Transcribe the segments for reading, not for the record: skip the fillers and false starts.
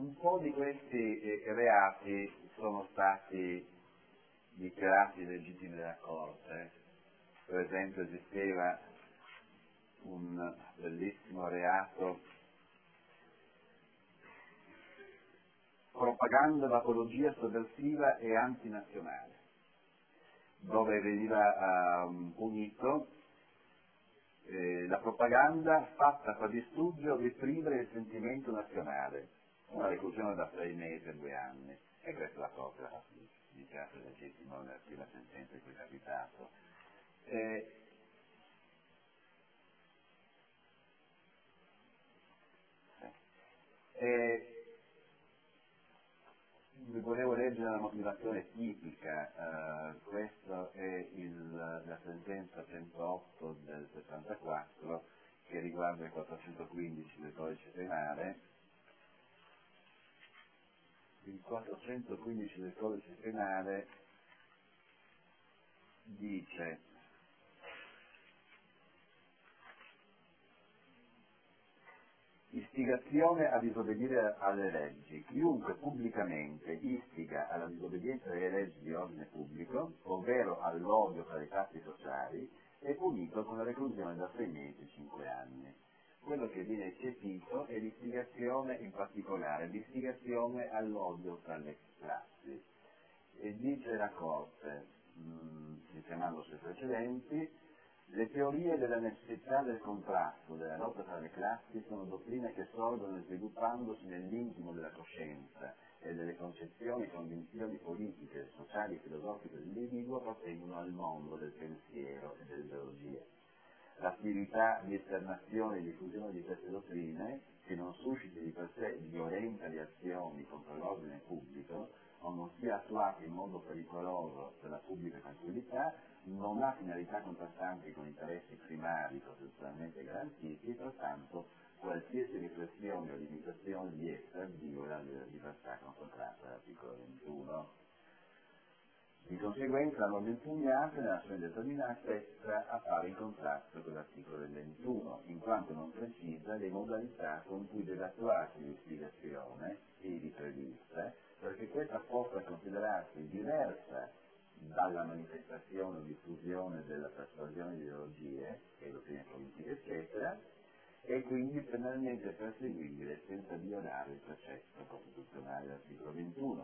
Un po' di questi reati sono stati dichiarati legittimi dalla Corte. Per esempio esisteva un bellissimo reato, propaganda d'apologia sovversiva e antinazionale, dove veniva punito la propaganda fatta per distruggere o reprimere il sentimento nazionale, una reclusione da 6 mesi a 2 anni, e questa la Corte l'ha dichiarato legittimo nella prima sentenza in cui è capitato. Vi volevo leggere la motivazione tipica, questa è la sentenza 108 del 74 che riguarda il 415 del codice penale. Il 415 del codice penale dice: istigazione a disobbedire alle leggi. Chiunque pubblicamente istiga alla disobbedienza delle leggi di ordine pubblico, ovvero all'odio tra le classi sociali, è punito con la reclusione da 6 mesi a 5 anni. Quello che viene eccepito è l'istigazione, in particolare l'istigazione all'odio tra le classi. E dice la Corte, richiamando sui precedenti: le teorie della necessità del contrasto, della lotta tra le classi, sono dottrine che sorgono sviluppandosi nell'intimo della coscienza e delle concezioni e convinzioni politiche, sociali e filosofiche dell'individuo appartengono al mondo del pensiero e dell'ideologia. L'attività di esternazione e diffusione di queste dottrine, che non susciti di per sé violente reazioni contro l'ordine pubblico o non sia attuata in modo pericoloso per la pubblica tranquillità, non ha finalità contrastanti con interessi primari costituzionalmente garantiti e pertanto qualsiasi riflessione o limitazione di essa viola la libertà consacrata dall'articolo 21. Di conseguenza la norma impugnata nella sua indeterminatezza appare in contrasto con l'articolo 21, in quanto non precisa le modalità con cui deve attuarsi l'istigazione, ivi prevista, perché questa possa considerarsi diversa dalla manifestazione o diffusione della persuasione di ideologie e dottrine politiche, eccetera, e quindi penalmente perseguibile senza violare il precetto costituzionale dell'articolo 21.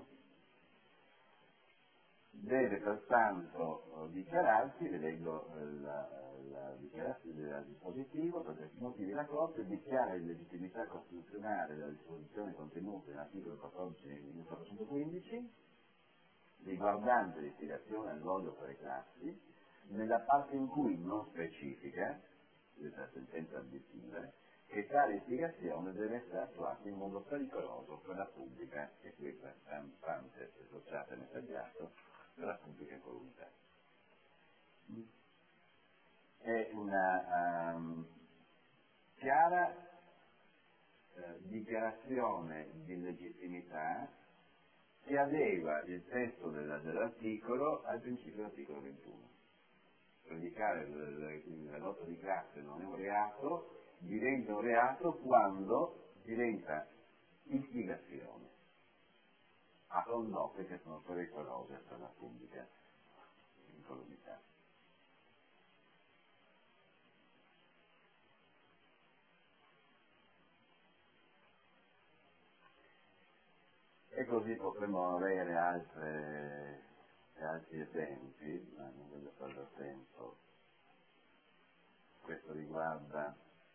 Deve pertanto dichiararsi, vi leggo la dichiarazione del dispositivo, per questi motivi la Corte dichiara l'illegittimità costituzionale della disposizione contenuta nell'articolo 14 del 415, riguardante l'istigazione all'odio tra le classi, nella parte in cui non specifica, questa sentenza obiettiva, che tale istigazione deve essere attuata in modo pericoloso per la pubblica, e questa tramite associata e messaggiato, per la pubblica incolumità. È una chiara dichiarazione di legittimità che adegua il testo dell'articolo al principio dell'articolo 21. Predicare la lotta di classe non è un reato, diventa un reato quando diventa istigazione a condotte che sono pericolose per la pubblica incolumità. E così potremmo avere altri esempi, ma non voglio perdere tempo. Questo riguarda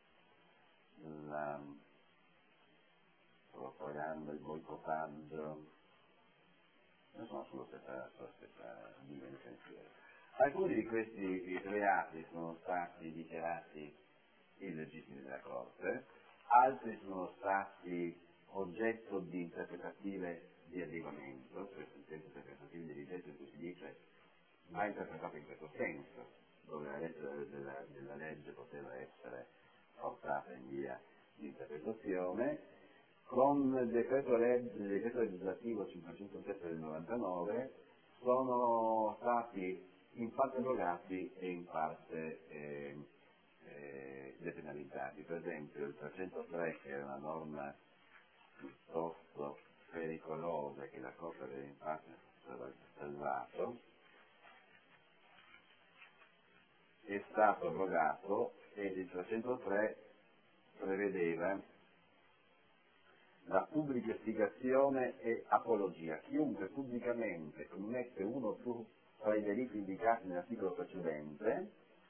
la propaganda, il boicottaggio, non sono sulla stessa linea di pensiero. Alcuni di questi reati sono stati dichiarati illegittimi dalla Corte, altri sono stati oggetto di interpretative di adeguamento, cioè sentenze interpretative di rigetto in cui si dice va interpretato in questo senso, dove la lettera della legge poteva essere portata in via di interpretazione. Con il decreto legislativo 507 del 99 sono stati in parte abrogati e in parte depenalizzati. Per esempio il 303, che è una norma piuttosto pericolose che la Corte dell'infanzia aveva salvato, è stato abrogato e il 303 prevedeva la pubblica istigazione e apologia. Chiunque pubblicamente commette uno o più tra i delitti indicati nell'articolo precedente,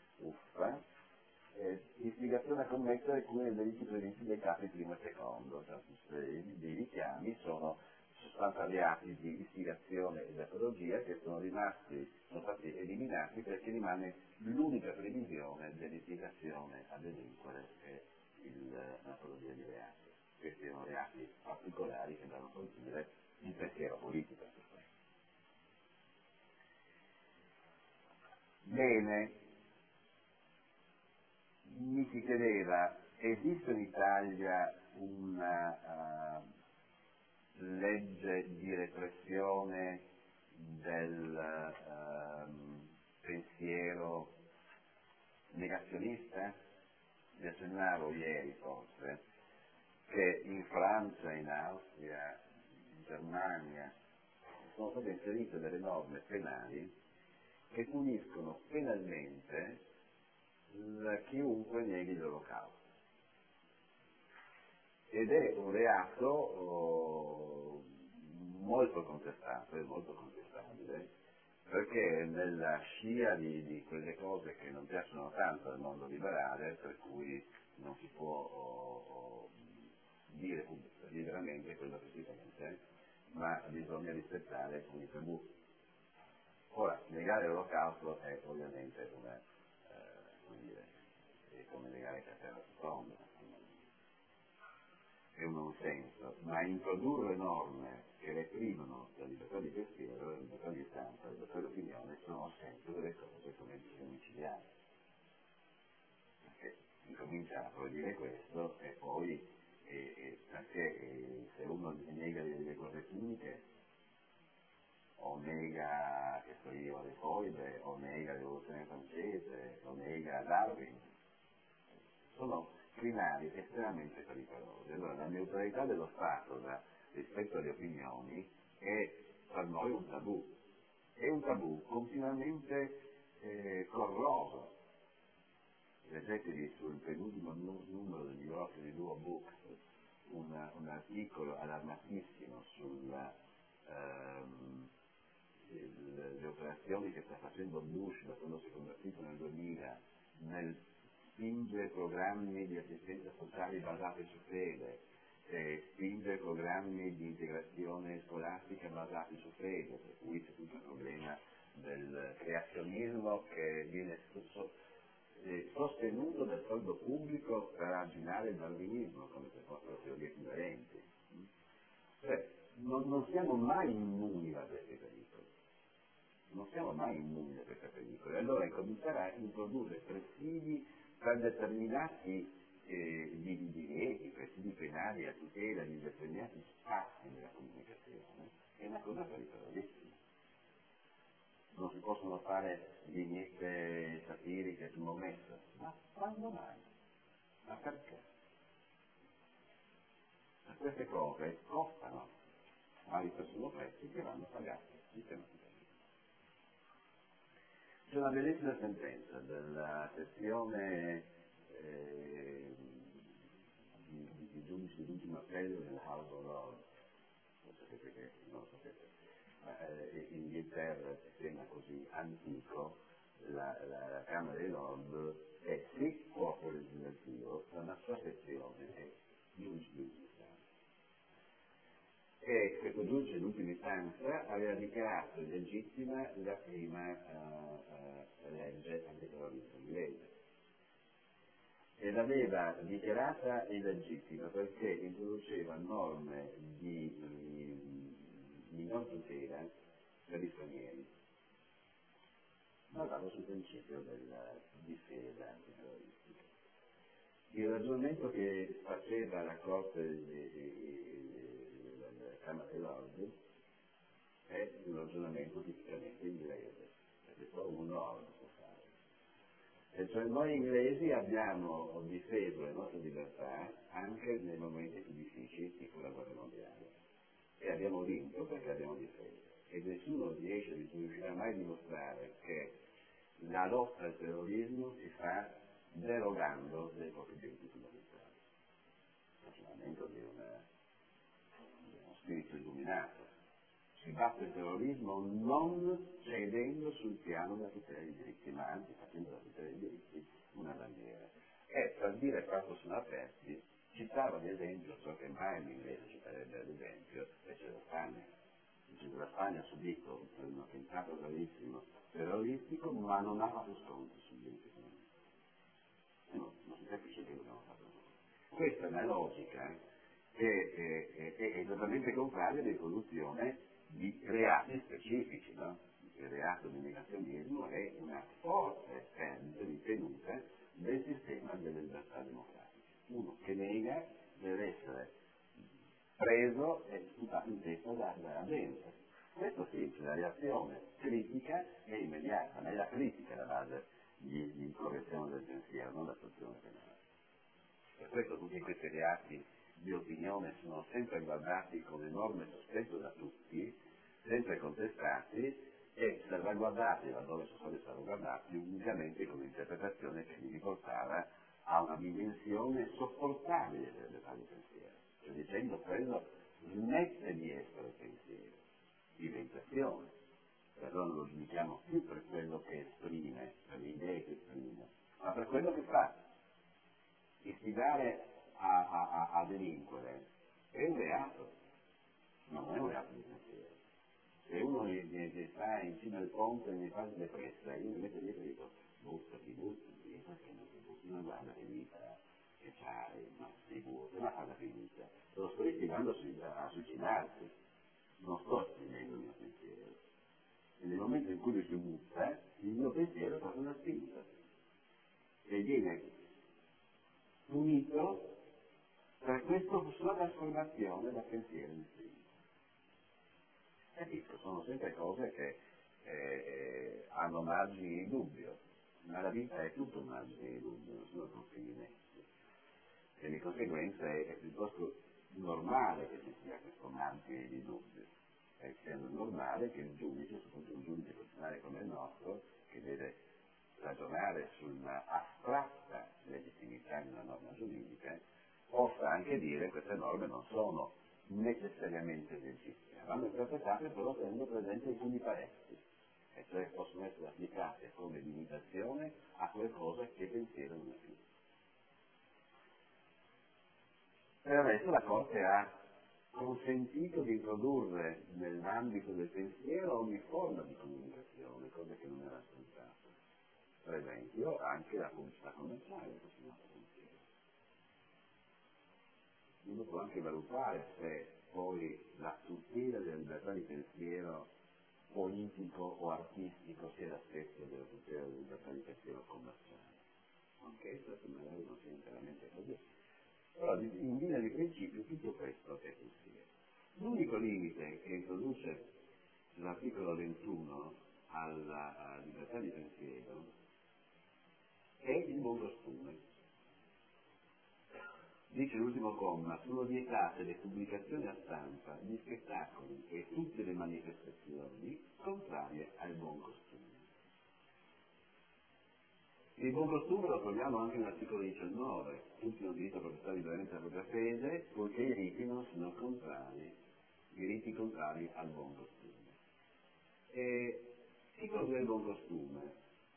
istigazione a commettere alcuni dei delitti previsti dai capi primo e secondo. Cioè, i richiami sono sostanza reati di istigazione ed apologia che sono stati eliminati perché rimane l'unica previsione dell'istigazione a delinquere e l'apologia di reati. Questi erano reati particolari che andavano a colpire il pensiero politico. Bene, mi si chiedeva, esiste in Italia una legge di repressione del pensiero negazionista? Vi accennavo ieri forse che in Francia, in Austria, in Germania sono state inserite delle norme penali che puniscono penalmente chiunque neghi l'Olocausto. Ed è un reato molto contestato e molto contestabile, perché nella scia di quelle cose che non piacciono tanto al mondo liberale, per cui non si può dire liberamente quello che si sente, ma bisogna rispettare alcuni tabù. Ora, negare l'Olocausto è ovviamente è come negare che la terra si fonda, è un non senso, ma introdurre norme che reprimono la libertà di pensiero, la libertà di stampa, la libertà di opinione sono al centro delle cose come il micidiale. Perché si comincia a proibire questo e poi perché se uno nega le guerre puniche o nega, che so io, le foibe, o nega l'evoluzione francese, o nega Darwin, sono crinali estremamente pericolosi. Allora la neutralità dello Stato rispetto alle opinioni è per noi un tabù, è un tabù continuamente corroso. Leggetevi sul penultimo numero del New di Duo Books un articolo allarmatissimo sulle operazioni che sta facendo Bush da quando si è convertito nel 2000 nel spingere programmi di assistenza sociale basati su fede, spingere programmi di integrazione scolastica basati su fede, per cui c'è tutto il problema del creazionismo che viene sostenuto dal soldo pubblico per arginare il darwinismo, come se fossero teorie equivalenti. Cioè, non siamo mai immuni da questi pericoli. Non siamo mai immuni da questi pericoli. Allora cominciare a introdurre presidi per determinati divieti, presidi penali a tutela di determinati spazi della comunicazione è una cosa pericolosissima. Non si possono fare vignette satiriche sul momento, ma quando mai? Ma perché? Ma queste cose costano, ma sono prezzi che vanno pagati sistematicamente. C'è una bellissima sentenza della sezione di giudici di ultimo appello del House of Lords, non sapete che, non lo sapete, ma in Inghilterra il sistema così antico, la Camera dei Lord è sì corpo legislativo, ma la sua sezione è giudice di ultima istanza. E questo giudice di ultima istanza aveva dichiarato illegittima la prima legge antiterrorismo inglese e l'aveva dichiarata illegittima perché introduceva norme di minor tutela per gli stranieri, basata sul principio della difesa antiterroristica. Il ragionamento che faceva la Corte della Camera dei Lord è un ragionamento tipicamente inglese, perché solo un lord può fare. E cioè noi inglesi abbiamo difeso le nostre libertà anche nei momenti più difficili, tipo la guerra mondiale. E abbiamo vinto perché abbiamo difeso. E nessuno riuscirà mai a dimostrare che la lotta al terrorismo si fa derogando dei propri diritti fondamentali. Naturalmente di uno spirito illuminato. Si batte il terrorismo non cedendo sul piano della tutela dei diritti, ma anzi facendo della tutela dei diritti una bandiera. E per dire quanto sono aperti, citava ad esempio, so che mai l'inglese citerebbe ad esempio, invece la Spagna. Dice, la Spagna ha subito un attentato gravissimo terroristico, ma non ha fatto sconti sul diritto economico. Non si capisce che dobbiamo fare. Questa è una logica che è esattamente contraria all'introduzione di reati specifici, no? Il reato di negazionismo è una forte perdita di tenuta del sistema delle libertà democratiche. Uno che nega deve essere preso e sputato in testa dalla gente. Questo sì, la reazione critica è immediata, ma è la critica la base di correzione del pensiero, non la sanzione penale. Per questo tutti questi reati di opinione sono sempre guardati con enorme sospetto da tutti, sempre contestati e salvaguardati, laddove sono stati salvaguardati, unicamente con un'interpretazione che li riportava a una dimensione sopportabile delle libertà di pensiero. Cioè dicendo quello smette di essere pensiero, diventa azione. E allora non lo giudichiamo più per quello che esprime, per le idee che esprime, ma per quello che fa. Istigare a delinquere è un reato, ma non è un reato di pensiero. Se uno gli sta in cima al ponte e mi fa depressa, io mi metto dietro e dico buttati, perché non ti butti, non guarda che vita che c'hai, ma ti butti, ma fa la finita. Lo sto istigando a suicidarsi, non sto esprimendo il mio pensiero. E nel momento in cui lui si butta, il mio pensiero è proprio una spinta. E viene punito per questa sua trasformazione da pensiero in spirito. Capisco, sono sempre cose che hanno margini di dubbio, ma la vita è tutto un margine di dubbio, non sono confini messi. E di conseguenza è piuttosto normale che ci sia questo margine di dubbio. È normale che il giudice, soprattutto un giudice personale come il nostro, che deve ragionare sulla astratta legittimità di una norma giuridica, possa anche dire che queste norme non sono necessariamente legittime, vanno interpretate però tenendo presente alcuni paletti, e cioè possono essere applicate come limitazione a qualcosa che pensiero non è più. Per adesso la Corte ha consentito di introdurre nell'ambito del pensiero ogni forma di comunicazione, cosa che non era scontata. Per esempio anche la pubblicità commerciale. Uno può anche valutare se poi la tutela della libertà di pensiero politico o artistico sia la stessa della tutela della libertà di pensiero commerciale. Anche se magari non sia interamente così. Però in linea di principio tutto questo è pensiero. L'unico limite che introduce l'articolo 21 alla libertà di pensiero è il buon costume. Dice l'ultimo comma, sono vietate le pubblicazioni a stampa di spettacoli e tutte le manifestazioni contrarie al buon costume. Il buon costume lo troviamo anche nell'articolo 19, tutti hanno diritto a professare liberamente la propria fede, poiché i riti non sono contrari, i riti contrari al buon costume. E che cos'è il buon costume?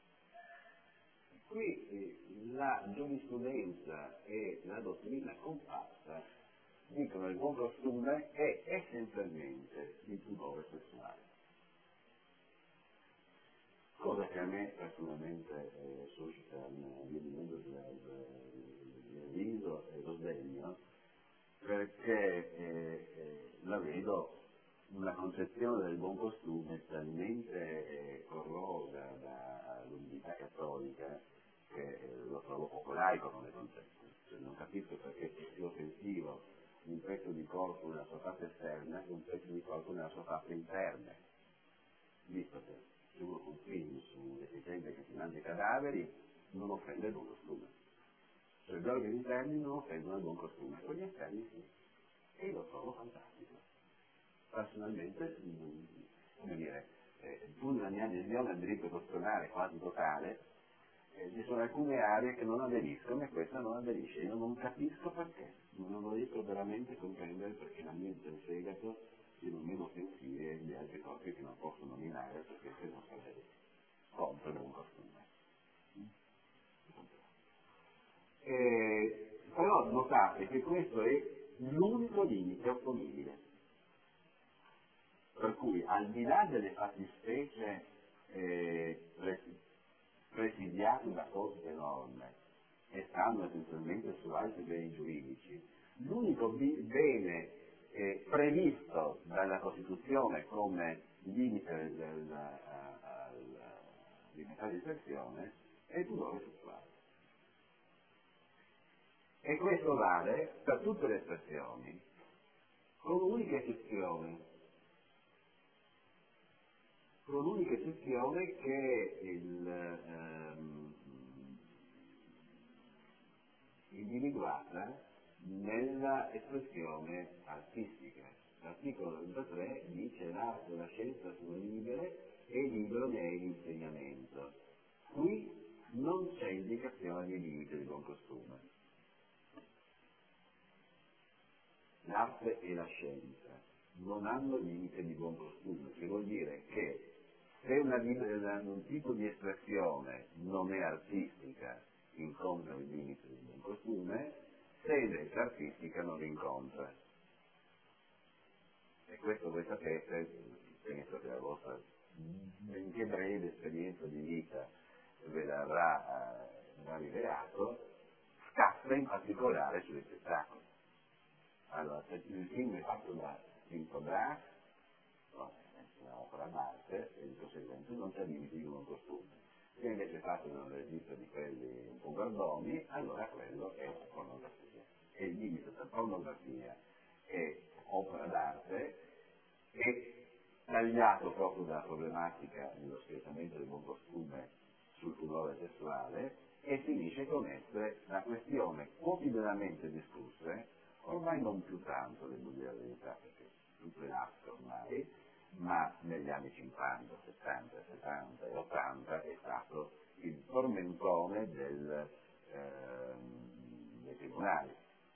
Qui la giurisprudenza e la dottrina compatta dicono che il buon costume è essenzialmente il pudore sessuale. Cosa che a me personalmente suscita un minuto di riso e lo sdegno, perché la vedo una concezione del buon costume talmente corrosa dall'unità cattolica che lo trovo poco laico come concetto. Cioè, non capisco perché sia più offensivo un pezzo di corpo nella sua parte esterna che un pezzo di corpo nella sua parte interna. Visto che se uno fa un film su un deficiente che si mangia i cadaveri, non offende il buon costume. Cioè gli organi interni non offendono il buon costume, quelli esterni sì. E lo trovo fantastico. Personalmente, come dire, pur nella mia adesione al diritto costituzionale quasi totale, ci sono alcune aree che non aderiscono e questa non aderisce. Io non capisco perché, non riesco veramente a comprendere perché la mente e il fegato siano meno sensibili di altri corpi che non posso nominare perché se non sarei contro il buon costume. Però notate che questo è l'unico limite opponibile, per cui al di là delle fattispecie presidiate da apposite norme e stanno essenzialmente su altri beni giuridici, l'unico bene previsto dalla Costituzione come limite alla libertà di espressione è il pudore sessuale. E questo vale per tutte le espressioni, con un'unica eccezione che individuata nella espressione artistica. L'articolo 33 dice l'arte e la scienza sono libere e libero ne è l'insegnamento. Qui non c'è indicazione di limite di buon costume. L'arte e la scienza non hanno limite di buon costume, che vuol dire che se un tipo di espressione non è artistica, incontra il limite di buon costume, se è artistica non lo incontra. E questo voi sapete, penso che la vostra benché breve esperienza di vita ve l'avrà rivelato, scassa in particolare sugli spettacoli. Allora, se il film è fatto da Vinto Brass, un'opera d'arte, e di conseguenza non c'è limiti di buon costume. Se invece è fatto da un regista di quelli un po' guardoni, allora quello è una pornografia. E il limite tra pornografia e opera d'arte è tagliato proprio dalla problematica dello sfruttamento del buon costume sul pudore sessuale e finisce con essere la questione quotidianamente discussa, ormai non più tanto, devo dire la verità, perché tutto è nato ormai, ma negli anni 50, 70, 70 e 80 è stato il tormentone dei tribunali.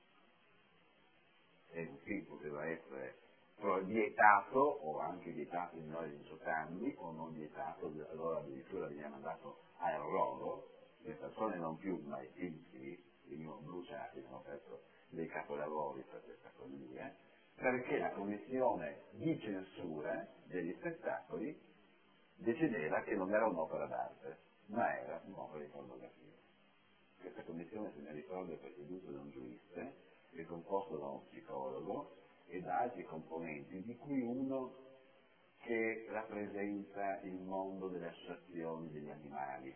E un film poteva essere vietato o anche vietato in minore di 18 anni o non vietato, allora addirittura veniva mandato a erroro, le persone non più, ma i film sì, venivano bruciati, hanno perso dei capolavori per questa follia, perché la commissione di censura degli spettacoli decideva che non era un'opera d'arte, ma era un'opera di pornografia. Questa commissione, se ne ricordo, è presieduta da un giurista, è composto da uno psicologo e da altri componenti, di cui uno che rappresenta il mondo delle associazioni degli animali.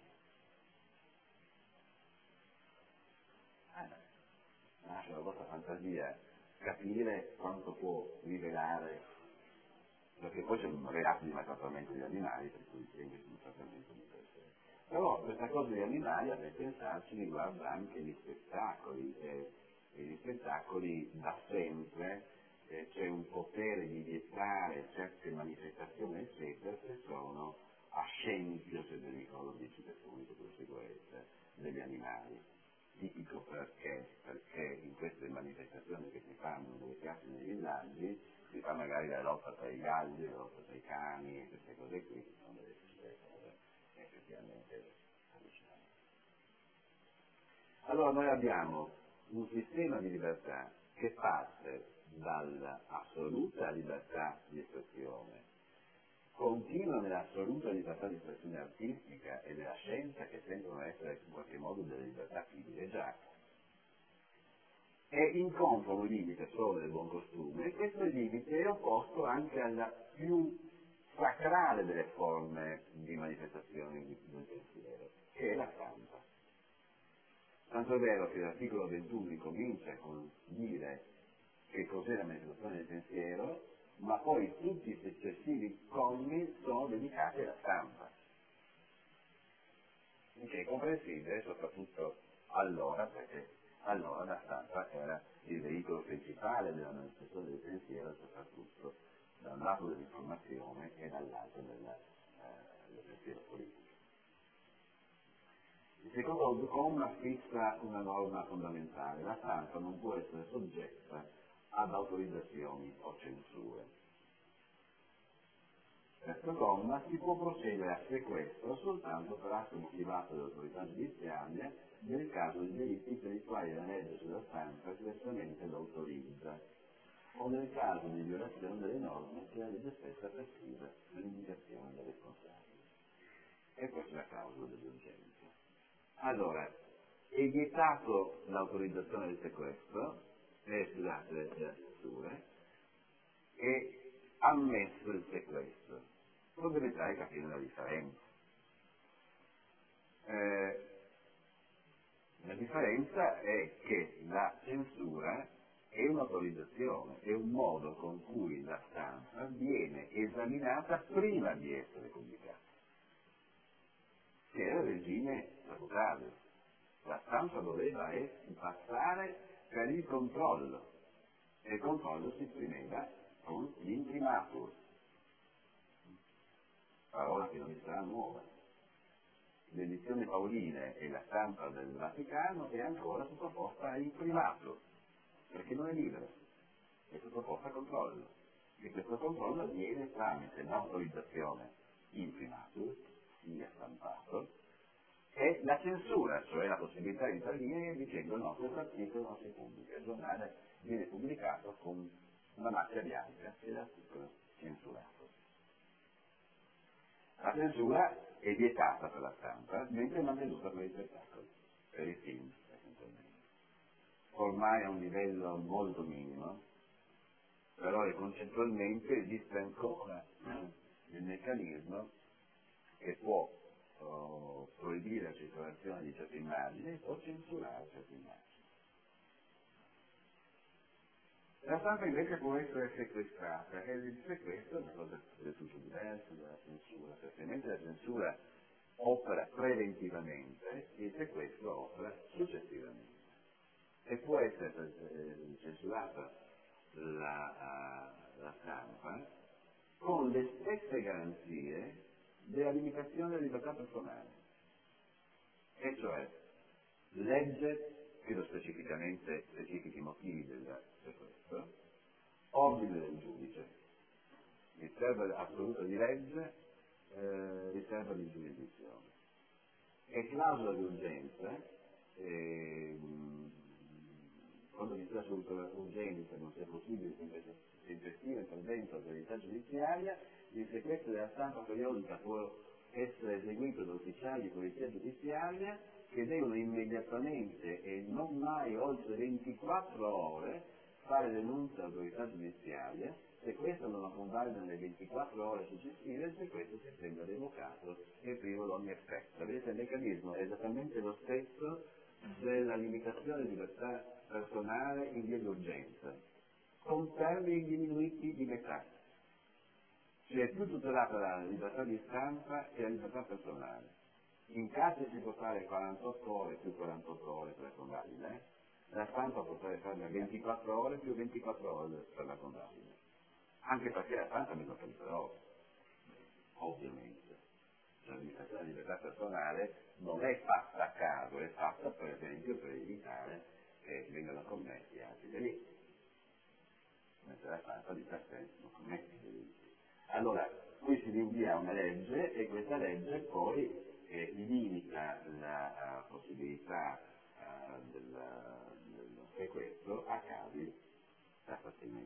Lascia la vostra fantasia capire quanto può rivelare, perché poi c'è un reato di maltrattamento degli animali, per cui sembra un trattamento di persone. Però questa cosa degli animali, a ben pensarci, riguarda anche gli spettacoli, e gli spettacoli da sempre c'è un potere di vietare certe manifestazioni, eccetera, che sono a scempio, se vi ricordo, di pubblico per sicurezza degli animali. Tipico perché in queste manifestazioni che si fanno nelle piazze nei villaggi si fa magari la lotta tra i galli, la lotta tra i cani e queste cose qui, che sono delle cose effettivamente allucinanti. Allora noi abbiamo un sistema di libertà che parte dall'assoluta libertà di espressione, continua nell'assoluta libertà di espressione artistica e della scienza, che sembrano essere in qualche modo delle libertà privilegiate, e incontra un limite solo del buon costume, e questo limite è opposto anche alla più sacrale delle forme di manifestazione del pensiero, che è la stampa. Tanto è vero che l'articolo 21 comincia con dire che cos'è la manifestazione del pensiero, ma poi tutti i successivi commi sono dedicati alla stampa. che è comprensibile soprattutto allora, perché allora la stampa era il veicolo principale della manifestazione del pensiero, soprattutto da un lato dell'informazione e dall'altro del pensiero politico. Il secondo comma fissa una norma fondamentale: la stampa non può essere soggetta ad autorizzazioni o censure. Terzo comma: si può procedere a sequestro soltanto per atto motivato dall'autorità giudiziaria nel caso di delitti per i quali la legge sulla stampa espressamente lo autorizza, o nel caso di violazione delle norme che la legge stessa prescrive nell'indicazione del responsabile. E questa è la clausola dell'urgenza. Allora, è vietato l'autorizzazione del sequestro, scusate, delle censure, è ammesso il sequestro. Fondamentale capire la differenza. La differenza è che la censura è un'autorizzazione, è un modo con cui la stampa viene esaminata prima di essere pubblicata, che era il regime statutario. La stampa doveva passare per il controllo, e il controllo si esprimeva con l'imprimatur, parola che non mi sarà nuova. L'edizione Paoline e la stampa del Vaticano è ancora sottoposta a imprimatur, perché non è libera, è sottoposta a controllo, e questo controllo avviene tramite l'autorizzazione imprimatur, sia stampato, e la censura, cioè la possibilità di intervenire dicendo no, questo articolo non si pubblica, il giornale viene pubblicato con una macchia bianca e l'articolo censurato. La censura è vietata per la stampa, mentre è mantenuta per i spettacoli, per i film, essenzialmente. Ormai a un livello molto minimo, però concettualmente esiste ancora il meccanismo che può proibire la circolazione di certe immagini o censurare certe immagini. La stampa invece può essere sequestrata, e il sequestro è una cosa del tutto diversa dalla censura, perché mentre la censura opera preventivamente, il sequestro opera successivamente. E può essere censurata la stampa con le stesse garanzie della limitazione della libertà personale, e cioè legge, chiedo specificamente specifichi motivi del sequestro, ordine del giudice, riserva assoluta di legge, riserva di giurisdizione, e clausola di urgenza, quando vi sia assoluta urgenza non sia possibile tempestivo intervento dell'autorità giudiziaria, il sequestro della stampa periodica può essere eseguito da ufficiali di polizia giudiziaria che devono immediatamente e non mai oltre 24 ore fare denuncia all'autorità giudiziaria. Se questa non la convalida nelle 24 ore successive, il sequestro si sembra revocato e privo di ogni effetto. Vedete, il meccanismo è esattamente lo stesso della limitazione di libertà personale in via di urgenza, con termini diminuiti di metà. Cioè è più tutelata la libertà di stampa che la libertà personale. In carcere si può fare 48 ore più 48 ore per la convalida, la stampa può farla 24 ore più 24 ore per la convalida, anche perché la stampa meno pericolosa, ovviamente. La limitazione della libertà personale non è fatta a caso, è fatta per esempio per evitare che vengano commessi altri delitti, mentre la stampa di per sé non commette delitti. Allora, qui si rinvia a una legge e questa legge poi limita la possibilità del sequestro a casi tassativi,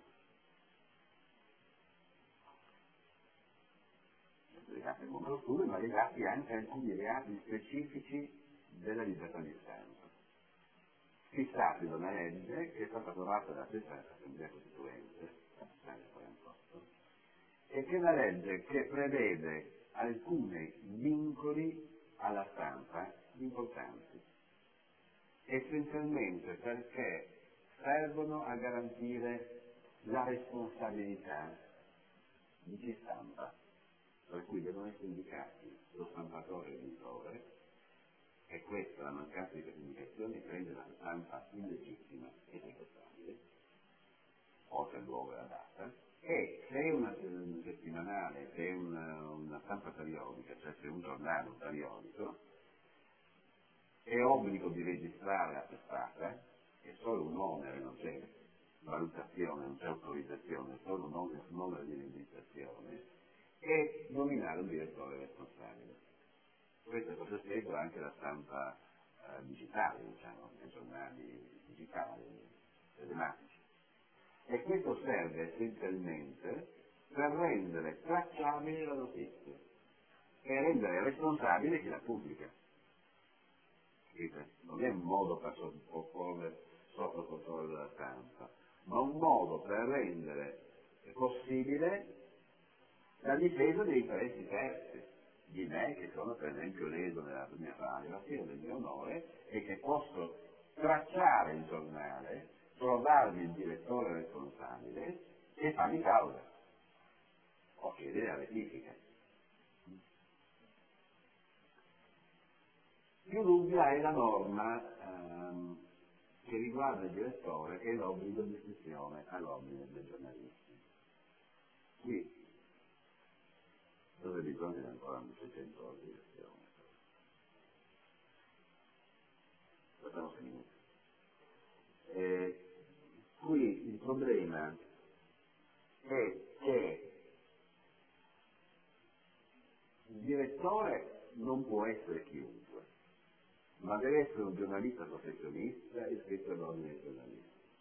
legati al mondo oscuro, ma legati anche a alcuni reati specifici della libertà di stampa, fissati da una legge che è stata approvata dalla stessa Assemblea Costituente, nel 1948, e che è una legge che prevede alcuni vincoli alla stampa importanti, essenzialmente perché servono a garantire la responsabilità di chi stampa, per cui devono essere indicati lo stampatore e l'editore, E questa, la mancanza di comunicazione, rende la stampa illegittima e irresponsabile, oltre il luogo e la data, e se un settimanale, se una stampa periodica, cioè se un giornale, un periodico, è obbligo di registrare la testata, è solo un onere, non c'è valutazione, non c'è autorizzazione, è solo un onere di registrazione, e nominare un direttore responsabile. Questa cosa segue anche la stampa digitale, diciamo, nei giornali digitali, telematici. E questo serve essenzialmente per rendere tracciabile la notizia e rendere responsabile chi la pubblica. Non è un modo per porre sotto controllo la stampa, ma un modo per rendere possibile la difesa dei interessi terzi, di me che sono per esempio leso nella mia privacy, del mio onore, e che posso tracciare il giornale, trovarmi il direttore responsabile e farmi causa o chiedere la rettifica. Più dubbia è la norma che riguarda il direttore e l'obbligo di iscrizione all'ordine dei giornalisti. Qui dove bisogna ancora un 600 di iscrizione. Facciamo finire. Qui il problema è che il direttore non può essere chiunque, ma deve essere un giornalista professionista iscritto all'ordine dei giornalisti.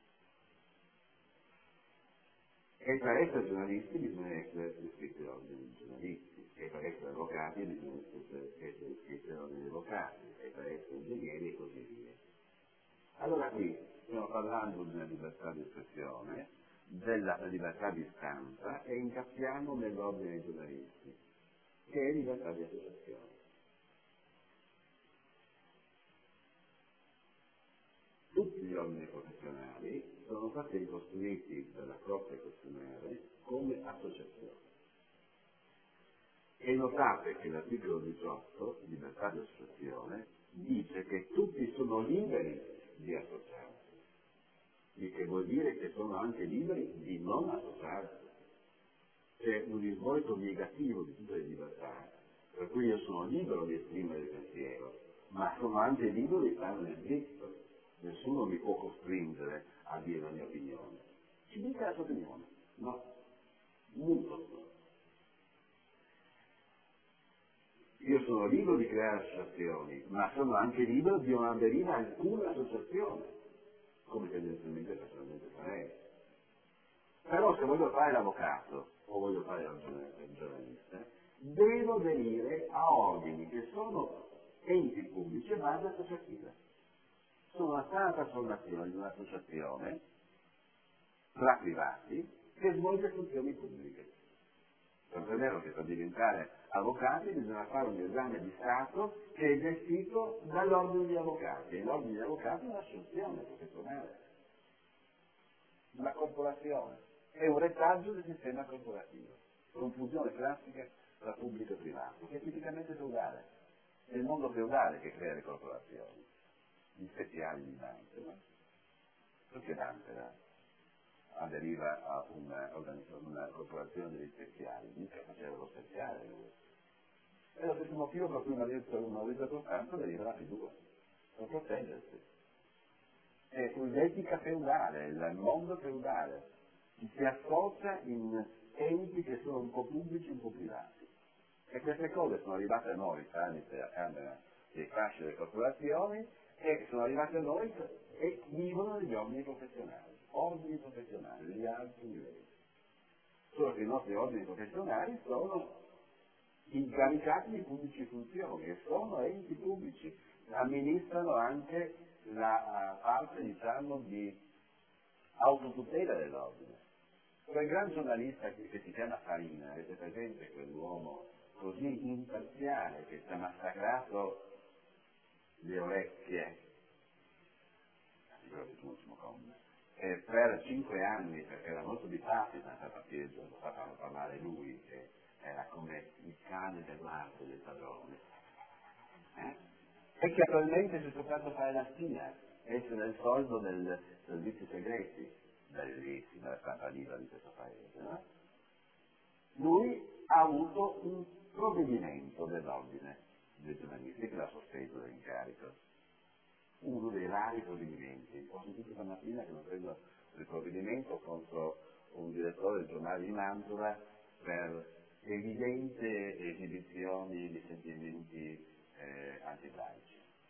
E per essere giornalisti bisogna essere iscritti all'ordine dei giornalisti, e per essere avvocati bisogna essere iscritti all'ordine degli avvocati, e per essere ingegneri e così via. Allora qui stiamo parlando di una libertà di espressione, della libertà di stampa, e incappiamo nell'ordine dei giornalisti, che è libertà di associazione. Tutti gli ordini professionali sono stati ricostruiti dalla Corte Costituzionale come associazione. E notate che l'articolo 18, libertà di associazione, dice che tutti sono liberi di associarsi, il che vuol dire che sono anche liberi di non associarsi. C'è un risvolto negativo di tutte le libertà, per cui io sono libero di esprimere il pensiero, ma sono anche libero di stare nel dritto. Nessuno mi può costringere a dire la mia opinione. Ci dica la sua opinione. No, non posso. Io sono libero di creare associazioni, ma sono anche libero di non aderire a alcuna associazione, come tendenzialmente personalmente farei. Però se voglio fare l'avvocato o voglio fare il giornalista, devo aderire a ordini che sono enti pubblici a base associativa. Sono una sana trasformazione di un'associazione tra privati che svolge funzioni pubbliche. Tanto è vero che per diventare avvocati bisogna fare un esame di Stato che è gestito dall'ordine degli avvocati, e l'ordine degli avvocati è un'associazione professionale, una corporazione, è un retaggio del sistema corporativo, confusione classica tra pubblico e privato, che è tipicamente feudale. È il mondo feudale che crea le corporazioni, gli speciali di Dante, no? Perché Dante aderiva a una corporazione degli speziali, mica faceva lo speziale lui. È lo stesso motivo per cui una legge costanza aderiva alla figura, per proteggersi. È un'etica feudale, il mondo feudale, ci si associa in enti che sono un po' pubblici e un po' privati. E queste cose sono arrivate a noi tramite la Camera dei Fasci delle Corporazioni, e sono arrivate a noi e vivono negli ordini professionali, degli alti livelli. Solo che i nostri ordini professionali sono incaricati di pubblici funzioni e sono enti pubblici, amministrano anche la parte, diciamo, di autotutela dell'ordine. Quel gran giornalista che si chiama Farina, avete presente quell'uomo così imparziale che ci ha massacrato le orecchie, per 5 anni, perché era molto bipartisan a partire del giorno fa, fanno parlare lui, che era come il cane del guardo del padrone. e che attualmente si è scoperto fare la spia, essere il soldo dei servizi segreti, bellissima la stampa libera di questo paese, no? Lui ha avuto un provvedimento dell'ordine dei giornalisti che l'ha sospeso dall'incarico, uno dei rari provvedimenti. Ho sentito stamattina che hanno preso il provvedimento contro un direttore del giornale di Mantova per evidente esibizioni di sentimenti antibellici.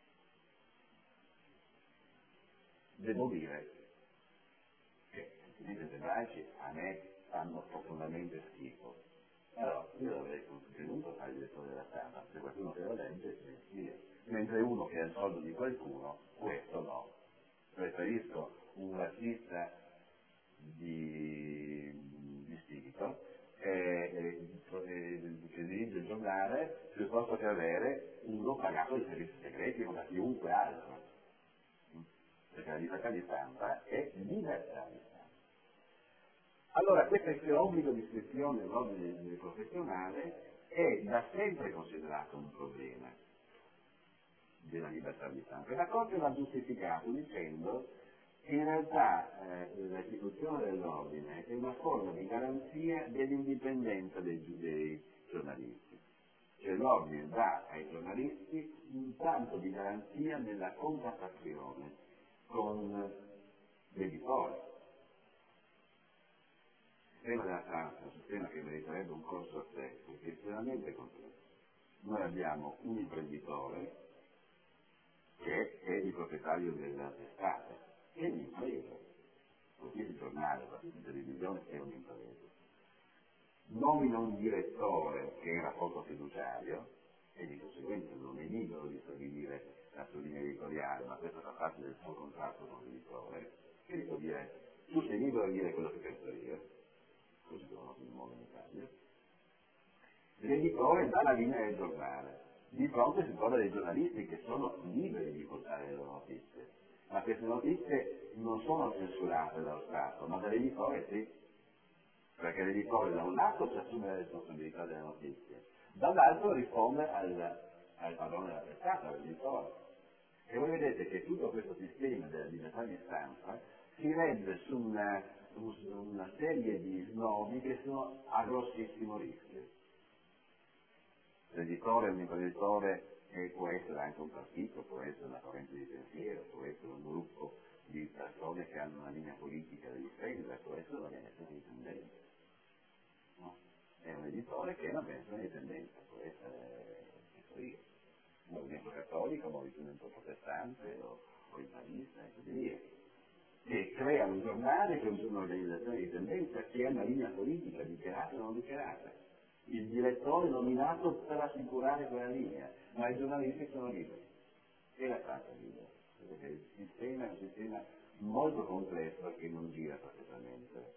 Devo dire che i sentimenti antibellici a me fanno profondamente schifo, però io avrei contenuto fare il direttore della stampa, se qualcuno che lo legge si respira, mentre uno che ha il soldo di qualcuno, questo no. Preferisco un razzista di spirito che dirige il giornale piuttosto che avere uno pagato dai servizi segreti o da chiunque altro, perché la libertà di stampa è libertà di stampa. Allora questo obbligo di iscrizione dell'ordine professionale è da sempre considerato un problema della libertà di stampa e la Corte l'ha giustificato dicendo che in realtà l'istituzione dell'ordine è una forma di garanzia dell'indipendenza dei giornalisti, cioè l'ordine dà ai giornalisti un tanto di garanzia nella contrattazione con l'editore. Il sistema della stampa è un sistema che meriterebbe un corso a sé perché è estremamente complesso. Noi abbiamo un imprenditore che è il proprietario della testata, è un'impresa, qualsiasi giornale, qualsiasi televisione è un'impresa. Nomina un direttore che è in rapporto fiduciario e di conseguenza non è libero di stabilire la sua linea editoriale, ma questa fa parte del suo contratto con l'editore, che può dire tu sei libero di dire quello che penso io, così come si muove in Italia. L'editore dà la linea del giornale, di fronte si trova dei giornalisti che sono liberi di portare le loro notizie, ma queste notizie non sono censurate dallo Stato, ma dall'editore sì, perché l'editore da un lato si assume la responsabilità delle notizie, dall'altro risponde al padrone della testata, all'editore. E voi vedete che tutto questo sistema della libertà di stampa si regge su una serie di snodi che sono a grossissimo rischio. L'editore è un imprenditore che può essere anche un partito, può essere una corrente di pensiero, può essere un gruppo di persone che hanno una linea politica da difendere, può essere un'organizzazione di tendenza. No? È un editore che è un'organizzazione di tendenza, può essere un movimento cattolico, un movimento protestante o islamista e così via, che crea un giornale che è un'organizzazione di tendenza che ha una linea politica dichiarata o non dichiarata. Il direttore nominato per assicurare quella linea, ma i giornalisti sono liberi e la stampa è libera, perché il sistema è un sistema molto complesso che non gira perfettamente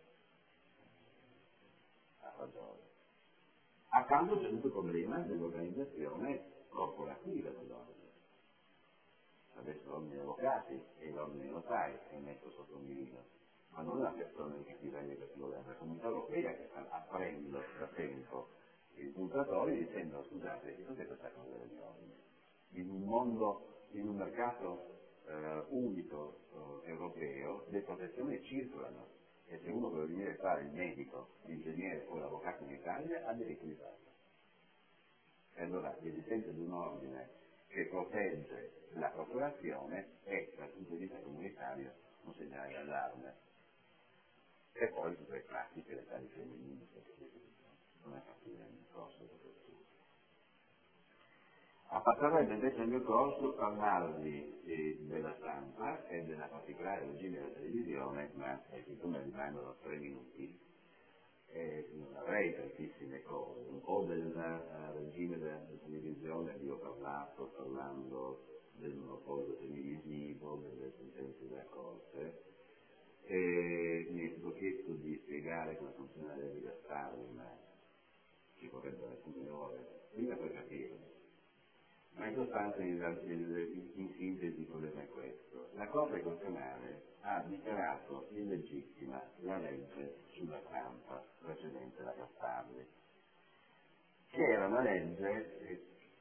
a fagiolo. Accanto c'è tutto il problema dell'organizzazione corporativa dell'ordine. Adesso l'ordine degli avvocati e l'ordine dei notai è messo sotto un mirino, ma non è una persona di cattiveria che si governa. La Comunità Europea che sta aprendo da tempo il puntatore dicendo scusate, che cos'è questa cosa dell'ordine? In un mercato unico europeo le professioni circolano e se uno vuole venire a fare il medico, l'ingegnere o l'avvocato in Italia ha diritto di farlo. E allora l'esistenza di un ordine che protegge la procurazione è dal punto di vista comunitario un segnale d'allarme. E poi tutte le pratiche, le tali femministe, non è facile nel corso del studio. Apparterrebbe invece al mio corso parlarvi della stampa e della particolare regime della televisione, ma siccome rimangono 3 minuti, non avrei tantissime cose. Un po' del regime della televisione vi ho parlato parlando del monopolio televisivo, delle sentenze della Corte, e mi è stato chiesto di spiegare come funziona la legge Gasparri, ci vorrebbero alcune ore, prima per capirlo. Ma in sostanza in sintesi il problema è questo. La Corte Costituzionale ha dichiarato illegittima la legge sulla stampa precedente alla Gasparri, che era una legge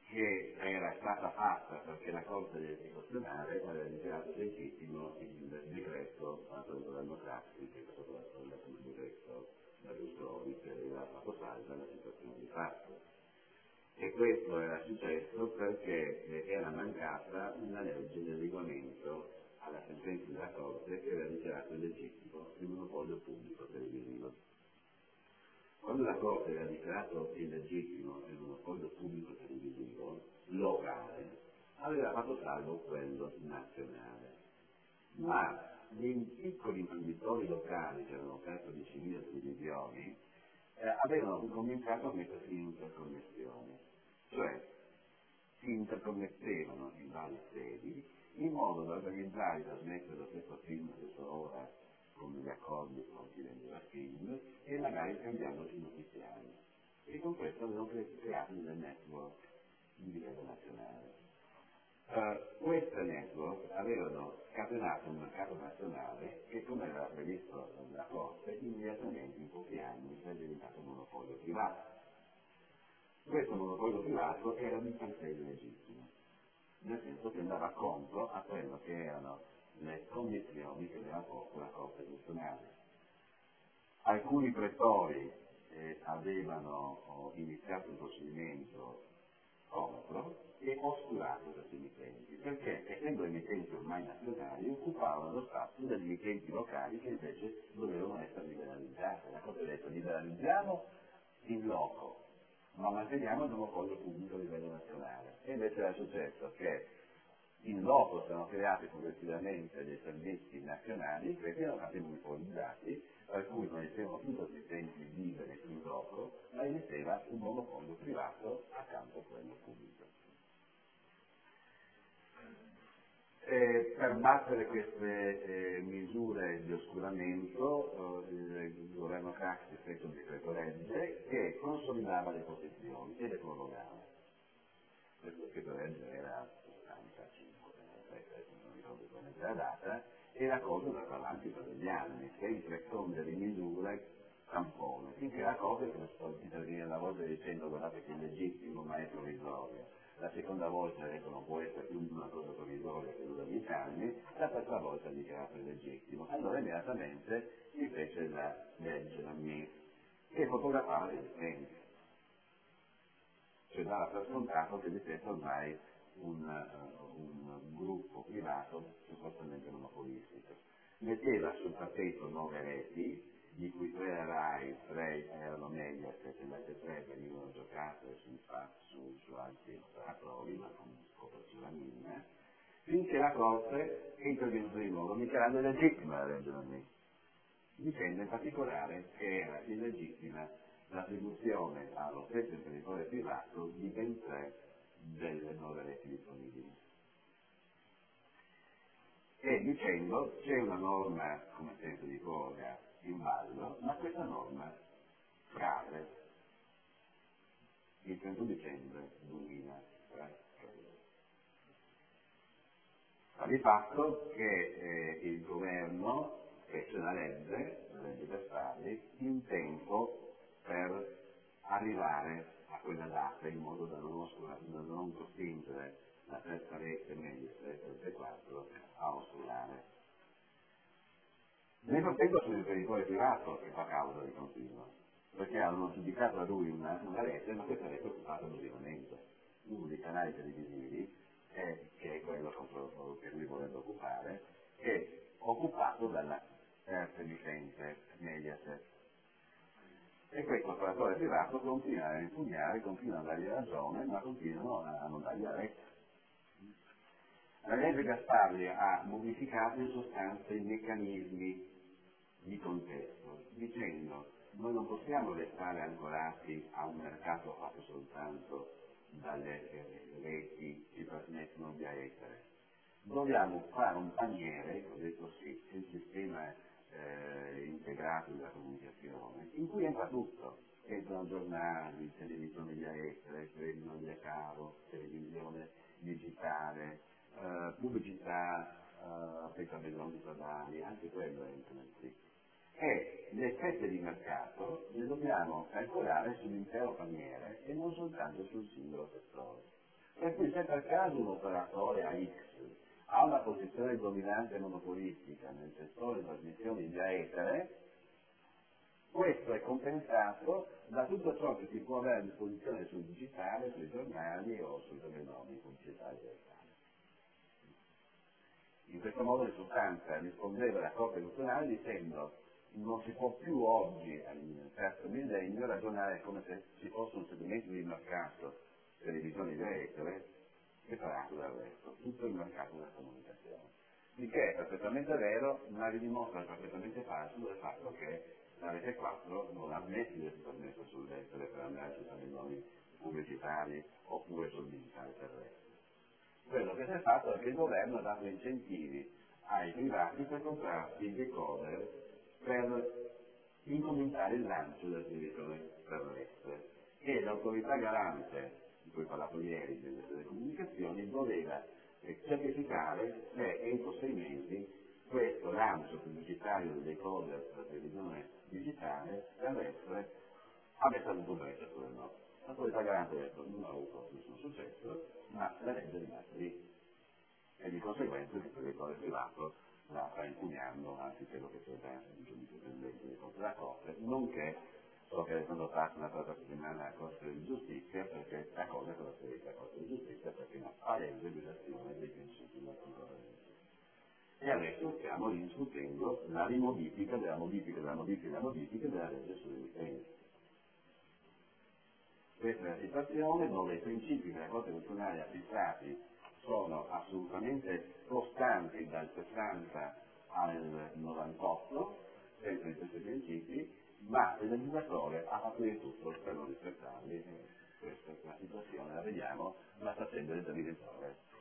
che era stata fatta perché la Corte Costituzionale aveva dichiarato legittimo il decreto fatto dal governo Craxi, che è stato il decreto da Rusconi, che aveva fatto salva la situazione di fatto. E questo era successo perché era mancata una legge di adeguamento alla sentenza della Corte che aveva dichiarato legittimo il monopolio pubblico televisivo. Quando la Corte aveva dichiarato illegittimo il monopolio pubblico televisivo locale, aveva fatto salvo quello nazionale. Ma gli piccoli imprenditori locali che avevano aperto 10.000 televisioni avevano cominciato a mettersi in interconnessione, cioè si interconnettevano in varie sedi in modo da organizzare e trasmettere lo stesso film alla stessa ora con gli accordi con chi vendeva film e magari scambiandosi notiziari. E con questo avevano creato delle network di livello nazionale. Queste network avevano scatenato un mercato nazionale che, come aveva previsto la Corte, immediatamente in pochi anni è diventato un monopolio privato. Questo monopolio privato era di per sé illegittimo, nel senso che andava contro a quello che erano le condizioni che aveva posto la Corte Costituzionale. Alcuni prettori avevano iniziato un procedimento contro e oscurato questi emittenti, perché essendo emittenti ormai nazionali occupavano lo spazio degli emittenti locali che invece dovevano essere liberalizzati. La Corte ha detto liberalizziamo in loco, ma manteniamo il monopolio pubblico a livello nazionale. E invece era successo che in loco sono creati progressivamente dei servizi nazionali che erano stati monopolizzati, per cui non essevano più consistenti liberi in loco, ma esisteva un monopolio privato accanto a quello pubblico. Per battere queste misure di oscuramento il governo Craxi fece un decreto legge che consolidava le posizioni e le prorogava. Questo decreto legge era 85, non ricordo esattamente la data, e la cosa andava avanti per degli anni, sempre con delle misure tampone, finché la cosa è intervenire una volta dicendo guardate che è legittimo ma è provvisorio. La seconda volta ha detto non può essere più una cosa provvisoria che dura 10 anni, la terza volta ha dichiarato illegittimo. Allora immediatamente si fece la legge, la MIF, che fotografava l'esistente. Cioè dava per scontato che esistesse ormai un gruppo privato sostanzialmente monopolistico. Metteva sul tappeto 9 reti, di cui 3 era RAI, 3 erano Mediaset e le altre 3 venivano giocate su altri operatori, ma con copertura minima, finché la Corte è intervenuta di nuovo dichiarando illegittima la legge del MIT, dicendo in particolare che era illegittima l'attribuzione allo stesso imprenditore privato di ben 3 delle 9 reti disponibili. E dicendo c'è una norma come senso di proroga in ballo, ma questa norma scade il 31 dicembre 2003. Sta di fatto che il governo fece la legge Gasparri, in tempo per arrivare a quella data in modo da non costringere la terza rete Mediaset, rete 4, a oscurare. Nel frattempo c'è l'imprenditore privato che fa causa di continuo, perché hanno giudicato a lui una rete, ma questa rete è occupata abusivamente. Uno dei canali televisivi, che è quello che lui vorrebbe occupare, è occupato dalla terza emittente Mediaset. E questo operatore privato continua a impugnare, continua a dargli ragione, ma continuano a non dargli la retta. La legge Gasparri ha modificato in sostanza i meccanismi di contesto, dicendo noi non possiamo restare ancorati a un mercato fatto soltanto dalle reti che trasmettono via etere. Dobbiamo fare un paniere, ho detto sì, il sistema integrato della comunicazione, in cui entra tutto. Entrano giornali, televisione via etere, televisione via cavo, televisione digitale, pubblicità per i tabelloni stradali, anche quello entra nel TRIC. E le fette di mercato le dobbiamo calcolare sull'intero paniere e non soltanto sul singolo settore. Per cui se per caso un operatore AX ha una posizione dominante monopolistica nel settore trasmissioni via etere, questo è compensato da tutto ciò che si può avere a disposizione sul digitale, sui giornali o sui tabelloni pubblicitari del Stato. In questo modo in sostanza rispondeva la Corte Costituzionale dicendo non si può più oggi, nel terzo millennio, ragionare come se ci fosse un segmento di mercato televisione via etere separato dal resto, tutto il mercato della comunicazione. Il che è perfettamente vero, ma vi dimostra perfettamente falso del fatto che la Rete 4 non ha smesso di essere trasmessa sull'etere per andare sui tabelloni pubblicitari oppure sul digitale terrestre. Quello che si è fatto è che il governo ha dato incentivi ai privati per comprarsi il decoder per incominciare il lancio della televisione terrestre e l'autorità garante, di cui ho parlato ieri, delle telecomunicazioni, doveva certificare se entro 6 mesi questo lancio pubblicitario del decoder per la televisione digitale terrestre avesse avuto un esito o no. L'autorità garante ha detto non ha avuto nessun successo, ma la legge è rimasta lì e di conseguenza il territorio privato la sta impugnando, anzi credo che sia già un giudice pendente di fronte alla Corte, nonché so che adesso passa una terza settimana alla Corte di Giustizia, perché la cosa è che la stessa Corte di Giustizia perché è una palese violazione dei principi della concorrenza. E adesso stiamo discutendo la rimodifica della modifica della legge sulle licenze. Questa è la situazione dove i principi che la Corte Costituzionale ha fissati sono assolutamente costanti dal 60 al 98, sempre di questi principi, ma il legislatore ha fatto di tutto per non rispettarli. Questa è la situazione, la vediamo, la sta sempre del direttore.